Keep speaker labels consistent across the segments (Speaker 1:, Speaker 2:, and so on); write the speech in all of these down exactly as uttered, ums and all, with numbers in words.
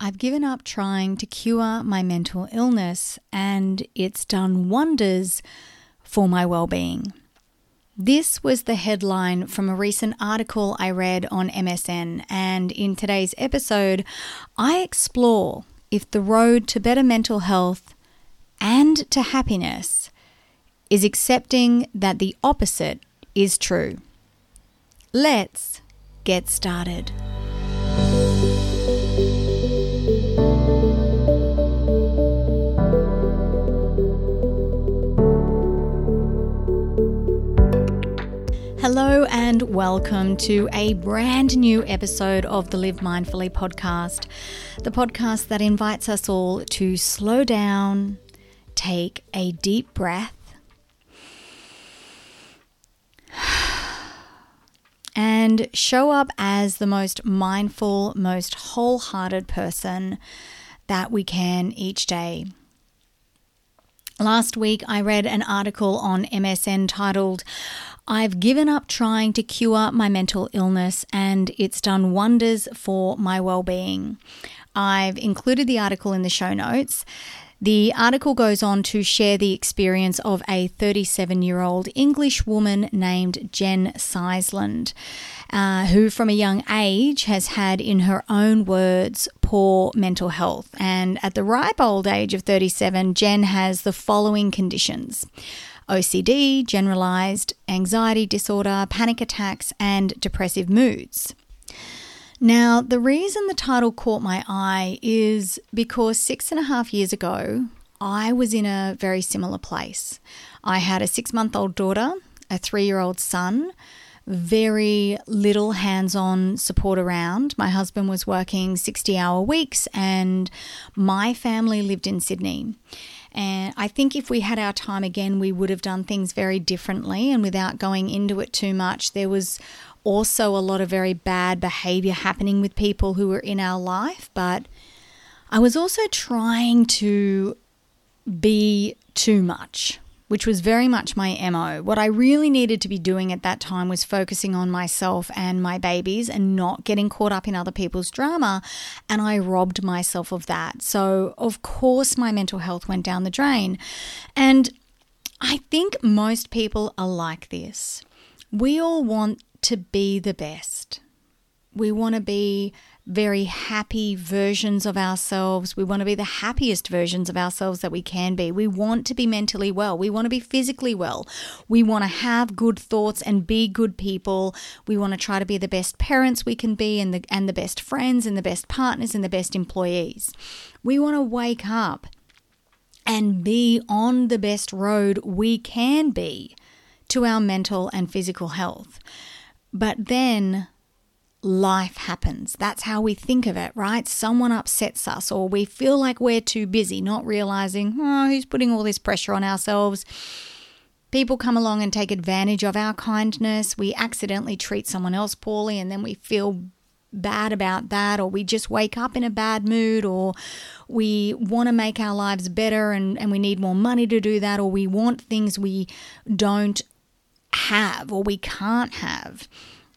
Speaker 1: I've given up trying to cure my mental illness, and it's done wonders for my well-being. This was the headline from a recent article I read on M S N, and in today's episode, I explore if the road to better mental health and to happiness is accepting that the opposite is true. Let's get started. Hello and welcome to a brand new episode of the Live Mindfully podcast, the podcast that invites us all to slow down, take a deep breath, and show up as the most mindful, most wholehearted person that we can each day. Last week, I read an article on M S N titled, "I've given up trying to cure my mental illness and it's done wonders for my well-being." I've included the article in the show notes. The article goes on to share the experience of a thirty-seven-year-old English woman named Jen Sizeland, uh, who from a young age has had, in her own words, poor mental health. And at the ripe old age of thirty-seven, Jen has the following conditions: O C D, generalized anxiety disorder, panic attacks, and depressive moods. Now, the reason the title caught my eye is because six and a half years ago, I was in a very similar place. I had a six-month-old daughter, a three-year-old son, very little hands-on support around. My husband was working sixty-hour weeks and my family lived in Sydney. And I think if we had our time again, we would have done things very differently. And without going into it too much, there was also a lot of very bad behavior happening with people who were in our life. But I was also trying to be too much, which was very much my M O. What I really needed to be doing at that time was focusing on myself and my babies and not getting caught up in other people's drama. And I robbed myself of that. So, of course, my mental health went down the drain. And I think most people are like this. We all want to be the best. We want to be very happy versions of ourselves. We want to be the happiest versions of ourselves that we can be. We want to be mentally well. We want to be physically well. We want to have good thoughts and be good people. We want to try to be the best parents we can be and the, and the best friends and the best partners and the best employees. We want to wake up and be on the best road we can be to our mental and physical health. But then life happens. That's how we think of it, right? Someone upsets us or we feel like we're too busy, not realizing, oh, who's putting all this pressure on ourselves? People come along and take advantage of our kindness. We accidentally treat someone else poorly and then we feel bad about that, or we just wake up in a bad mood, or we want to make our lives better and, and we need more money to do that, or we want things we don't have or we can't have.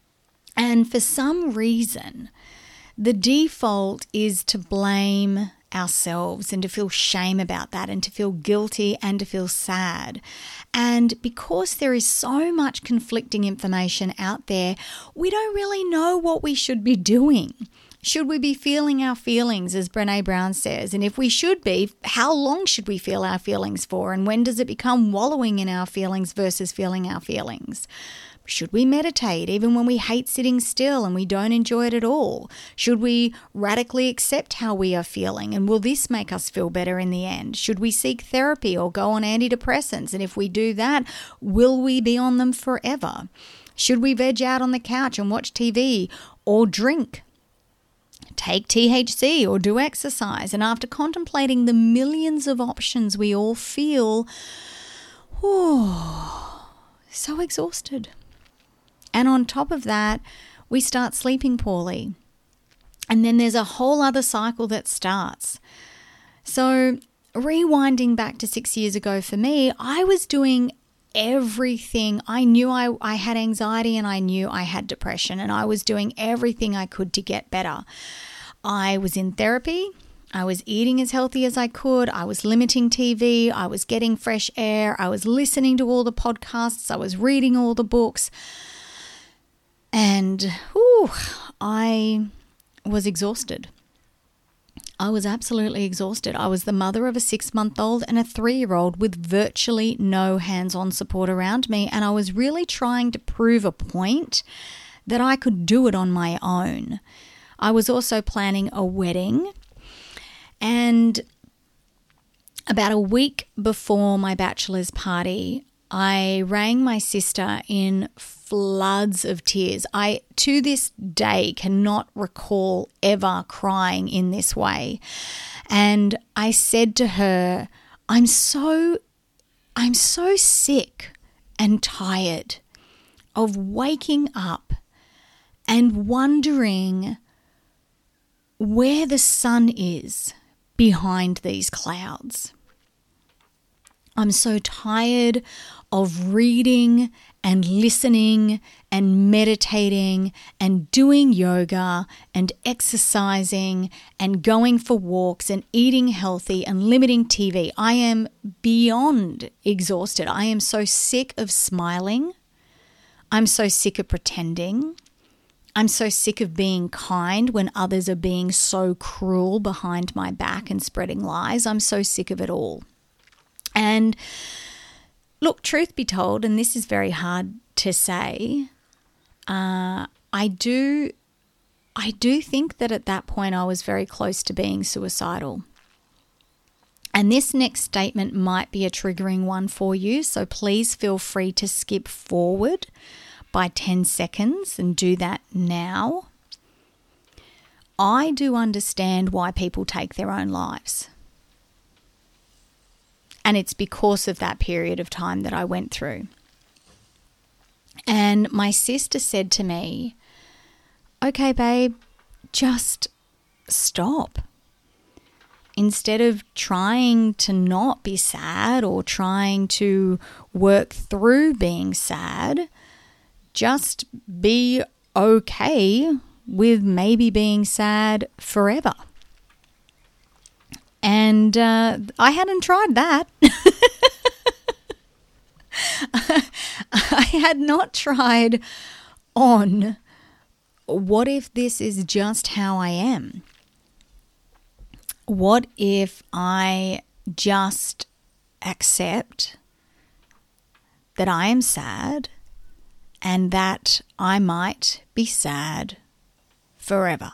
Speaker 1: And for some reason, the default is to blame ourselves and to feel shame about that and to feel guilty and to feel sad. And because there is so much conflicting information out there, we don't really know what we should be doing. Should we be feeling our feelings, as Brené Brown says? And if we should be, how long should we feel our feelings for? And when does it become wallowing in our feelings versus feeling our feelings? Should we meditate even when we hate sitting still and we don't enjoy it at all? Should we radically accept how we are feeling? And will this make us feel better in the end? Should we seek therapy or go on antidepressants? And if we do that, will we be on them forever? Should we veg out on the couch and watch T V or drink? Take T H C or do exercise? And after contemplating the millions of options, we all feel, oh, so exhausted. And on top of that, we start sleeping poorly. And then there's a whole other cycle that starts. So rewinding back to six years ago for me, I was doing everything. I knew I, I had anxiety and I knew I had depression, and I was doing everything I could to get better. I was in therapy. I was eating as healthy as I could. I was limiting T V. I was getting fresh air. I was listening to all the podcasts. I was reading all the books. And whew, I was exhausted. I was absolutely exhausted. I was the mother of a six-month-old and a three-year-old with virtually no hands-on support around me. And I was really trying to prove a point that I could do it on my own. I was also planning a wedding. And about a week before my bachelor's party, I rang my sister in floods of tears. I, to this day, cannot recall ever crying in this way. And I said to her, I'm so, I'm so sick and tired of waking up and wondering where the sun is behind these clouds. I'm so tired of reading and listening and meditating and doing yoga and exercising and going for walks and eating healthy and limiting T V. I am beyond exhausted. I am so sick of smiling. I'm so sick of pretending. I'm so sick of being kind when others are being so cruel behind my back and spreading lies. I'm so sick of it all. And look, truth be told, and this is very hard to say, uh, I do, I do think that at that point I was very close to being suicidal. And this next statement might be a triggering one for you, so please feel free to skip forward by ten seconds and do that now. I do understand why people take their own lives. And it's because of that period of time that I went through. And my sister said to me, okay, babe, just stop. Instead of trying to not be sad or trying to work through being sad, just be okay with maybe being sad forever. And uh, I hadn't tried that. I had not tried on what if this is just how I am? What if I just accept that I am sad and that I might be sad forever?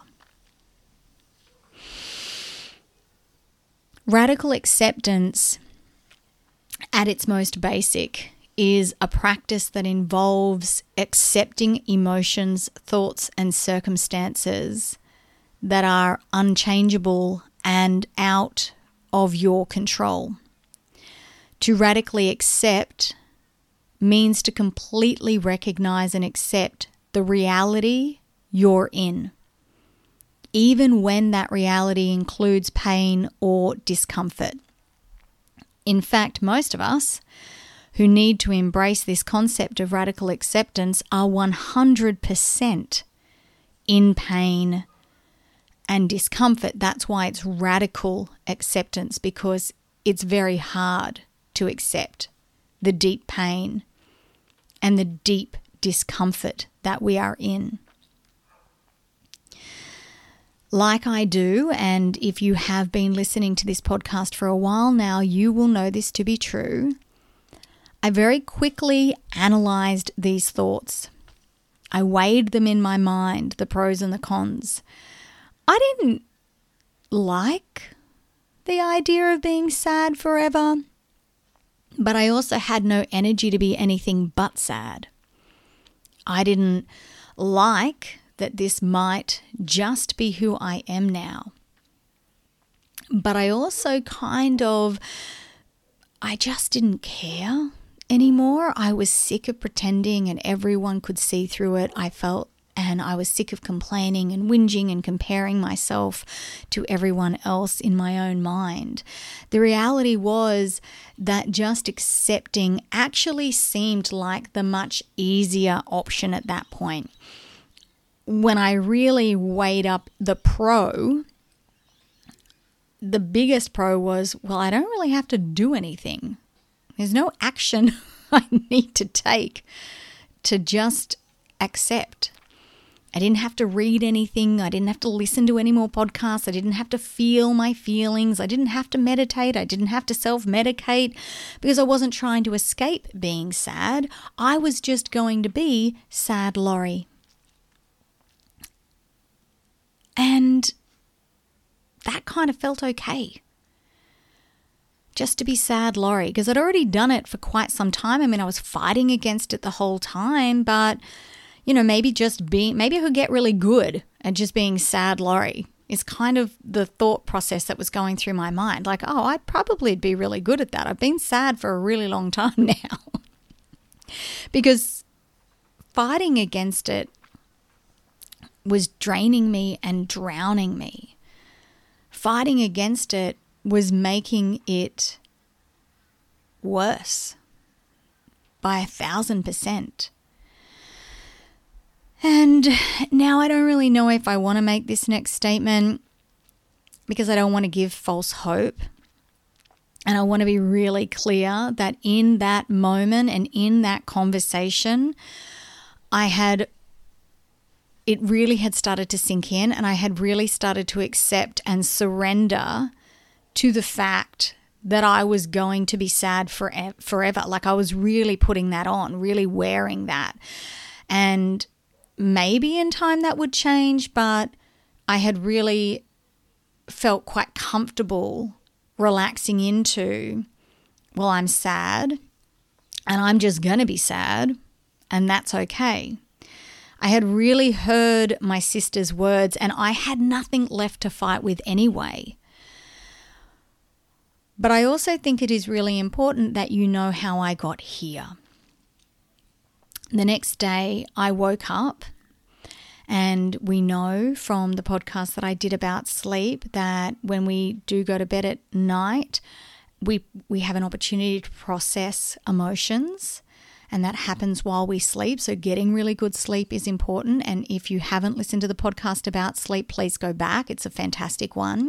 Speaker 1: Radical acceptance, at its most basic, is a practice that involves accepting emotions, thoughts, and circumstances that are unchangeable and out of your control. To radically accept means to completely recognize and accept the reality you're in, even when that reality includes pain or discomfort. In fact, most of us who need to embrace this concept of radical acceptance are one hundred percent in pain and discomfort. That's why it's radical acceptance, because it's very hard to accept the deep pain and the deep discomfort that we are in. Like I do, and if you have been listening to this podcast for a while now, you will know this to be true. I very quickly analysed these thoughts. I weighed them in my mind, the pros and the cons. I didn't like the idea of being sad forever, but I also had no energy to be anything but sad. I didn't like that this might just be who I am now. But I also kind of, I just didn't care anymore. I was sick of pretending and everyone could see through it. I felt, and I was sick of complaining and whinging and comparing myself to everyone else in my own mind. The reality was that just accepting actually seemed like the much easier option at that point. when I really weighed up the pro, the biggest pro was, well, I don't really have to do anything. There's no action I need to take to just accept. I didn't have to read anything. I didn't have to listen to any more podcasts. I didn't have to feel my feelings. I didn't have to meditate. I didn't have to self-medicate because I wasn't trying to escape being sad. I was just going to be sad Laurie. And that kind of felt okay. Just to be sad Laurie, because I'd already done it for quite some time. I mean, I was fighting against it the whole time, but, you know, maybe just being, maybe I could get really good at just being sad Laurie is kind of the thought process that was going through my mind. Like, oh, I'd probably be really good at that. I've been sad for a really long time now. Because fighting against it was draining me and drowning me. Fighting against it was making it worse by a thousand percent. And now I don't really know if I want to make this next statement because I don't want to give false hope. And I want to be really clear that in that moment and in that conversation, I had it really had started to sink in, and I had really started to accept and surrender to the fact that I was going to be sad for forever. Like I was really putting that on, really wearing that. And maybe in time that would change, but I had really felt quite comfortable relaxing into, well, I'm sad and I'm just going to be sad and that's okay. I had really heard my sister's words and I had nothing left to fight with anyway. But I also think it is really important that you know how I got here. The next day I woke up, and we know from the podcast that I did about sleep that when we do go to bed at night, we we have an opportunity to process emotions. And that happens while we sleep. So getting really good sleep is important. And if you haven't listened to the podcast about sleep, please go back. It's a fantastic one.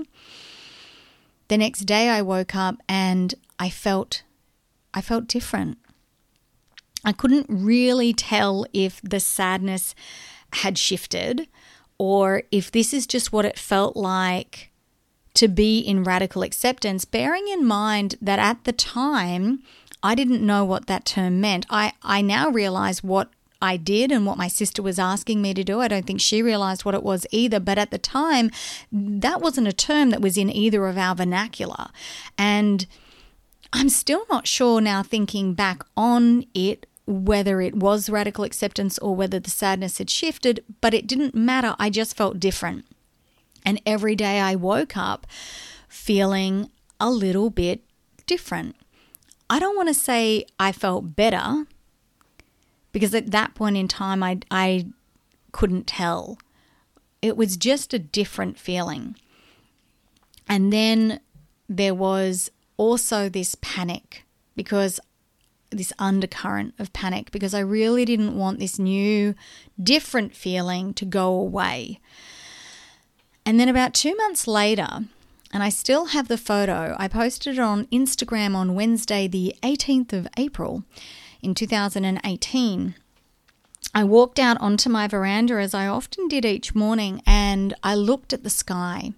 Speaker 1: The next day I woke up and I felt, I felt different. I couldn't really tell if the sadness had shifted or if this is just what it felt like to be in radical acceptance, bearing in mind that at the time, I didn't know what that term meant. I, I now realize what I did and what my sister was asking me to do. I don't think she realized what it was either. But at the time, that wasn't a term that was in either of our vernacular. And I'm still not sure now, thinking back on it, whether it was radical acceptance or whether the sadness had shifted, but it didn't matter. I just felt different. And every day I woke up feeling a little bit different. I don't want to say I felt better because at that point in time I, I couldn't tell. It was just a different feeling. And then there was also this panic because this undercurrent of panic because I really didn't want this new different feeling to go away. And then about two months later, and I still have the photo. I posted it on Instagram on Wednesday, the eighteenth of April in two thousand eighteen. I walked out onto my veranda as I often did each morning, and I looked at the sky.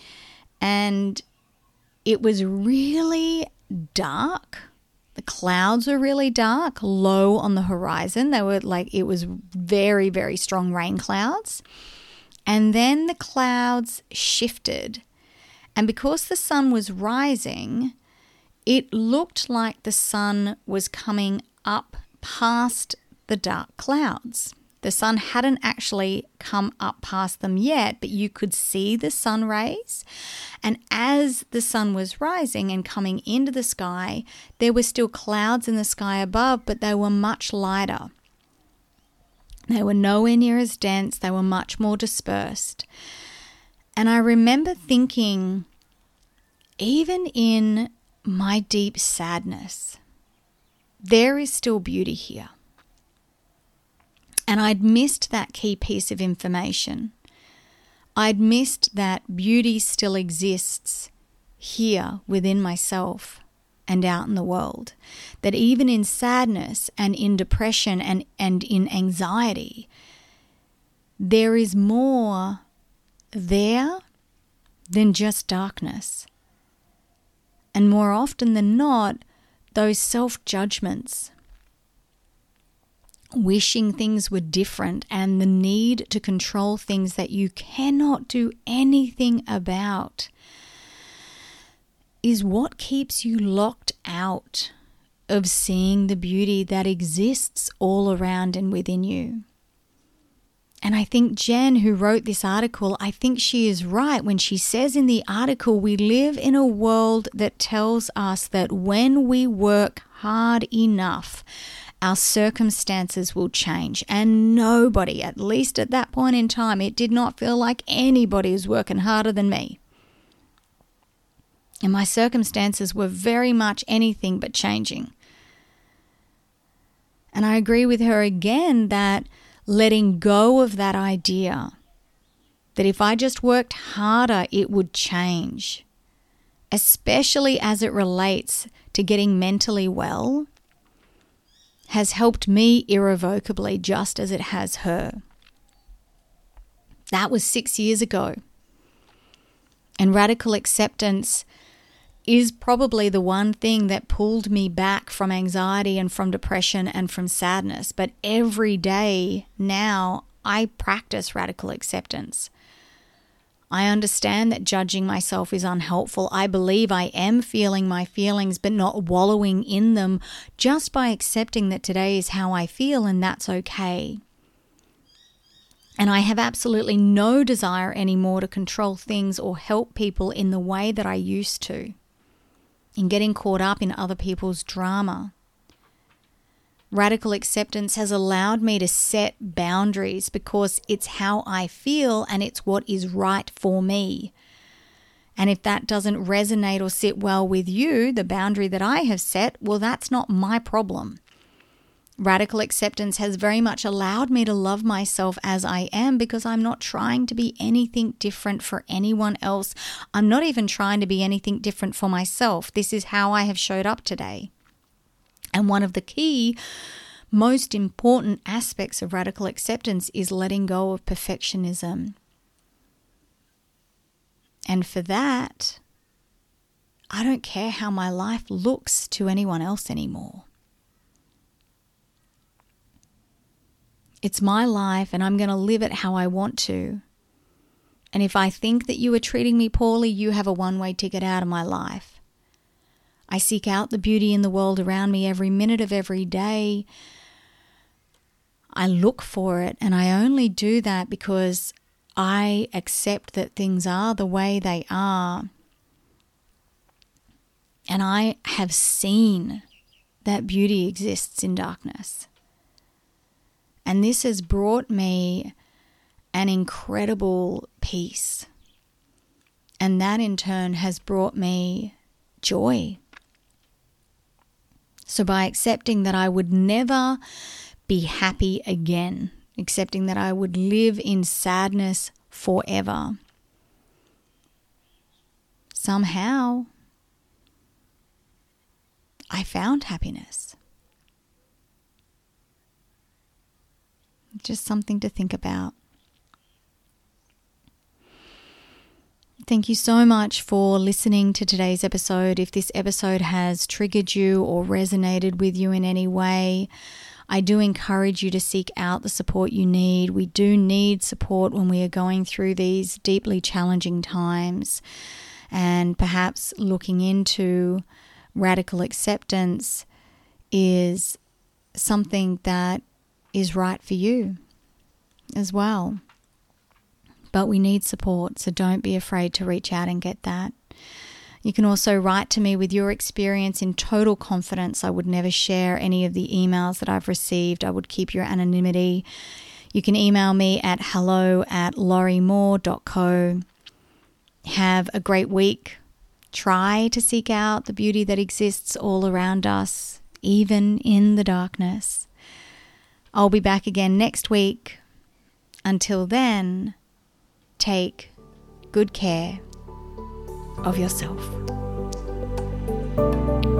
Speaker 1: And it was really dark. The clouds were really dark, low on the horizon. They were like, it was very, very strong rain clouds. And then the clouds shifted. And because the sun was rising, it looked like the sun was coming up past the dark clouds. The sun hadn't actually come up past them yet, but you could see the sun rays. And as the sun was rising and coming into the sky, there were still clouds in the sky above, but they were much lighter. They were nowhere near as dense. They were much more dispersed. And I remember thinking, even in my deep sadness, there is still beauty here. And I'd missed that key piece of information. I'd missed that beauty still exists here within myself and out in the world. That even in sadness and in depression and, and in anxiety, there is more there than just darkness. And more often than not, those self-judgments, wishing things were different, and the need to control things that you cannot do anything about, is what keeps you locked out of seeing the beauty that exists all around and within you. And I think Jen, who wrote this article, I think she is right when she says in the article, we live in a world that tells us that when we work hard enough, our circumstances will change. And nobody, at least at that point in time, it did not feel like anybody was working harder than me. And my circumstances were very much anything but changing. And I agree with her again that letting go of that idea that if I just worked harder, it would change, especially as it relates to getting mentally well, has helped me irrevocably, just as it has her. That was six years ago. And radical acceptance is probably the one thing that pulled me back from anxiety and from depression and from sadness. But every day now, I practice radical acceptance. I understand that judging myself is unhelpful. I believe I am feeling my feelings, but not wallowing in them, just by accepting that today is how I feel and that's okay. And I have absolutely no desire anymore to control things or help people in the way that I used to, in getting caught up in other people's drama. Radical acceptance has allowed me to set boundaries because it's how I feel and it's what is right for me. And if that doesn't resonate or sit well with you, the boundary that I have set, well, that's not my problem. Radical acceptance has very much allowed me to love myself as I am because I'm not trying to be anything different for anyone else. I'm not even trying to be anything different for myself. This is how I have showed up today. And one of the key, most important aspects of radical acceptance is letting go of perfectionism. And for that, I don't care how my life looks to anyone else anymore. It's my life and I'm going to live it how I want to. And if I think that you are treating me poorly, you have a one-way ticket out of my life. I seek out the beauty in the world around me every minute of every day. I look for it, and I only do that because I accept that things are the way they are. And I have seen that beauty exists in darkness. And this has brought me an incredible peace. And that in turn has brought me joy. So by accepting that I would never be happy again, accepting that I would live in sadness forever, somehow I found happiness. Just something to think about. Thank you so much for listening to today's episode. If this episode has triggered you or resonated with you in any way, I do encourage you to seek out the support you need. We do need support when we are going through these deeply challenging times. And perhaps looking into radical acceptance is something that is right for you as well. But we need support, so don't be afraid to reach out and get that. You can also write to me with your experience in total confidence. I would never share any of the emails that I've received. I would keep your anonymity. You can email me at hello at lauriemore dot co. Have a great week. Try to seek out the beauty that exists all around us, even in the darkness. I'll be back again next week. Until then, take good care of yourself.